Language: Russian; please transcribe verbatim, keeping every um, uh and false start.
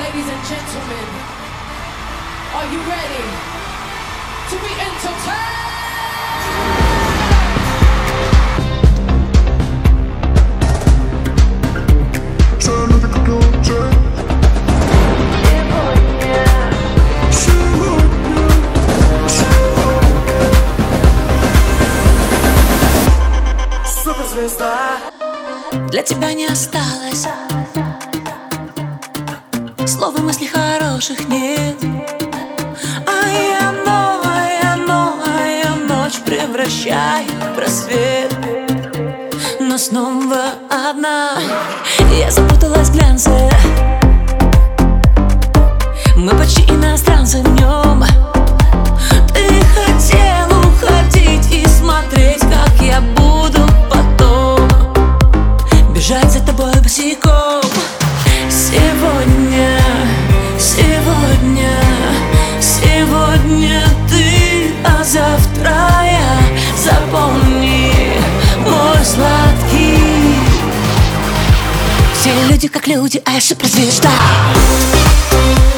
Ladies and gentlemen, are you ready to be entertained? Для тебя не осталось слов и мыслей хороших нет. А я новая, новая ночь превращаю в рассвет. Но снова одна. Я запуталась в глянце. Мы почти иностранцы в нем. Ты хотел уходить и смотреть, как я буду потом бежать за тобой босиком. Сегодня, сегодня, сегодня ты, а завтра я. Запомни, мой сладкий. Все люди как люди, а я суперзвезда.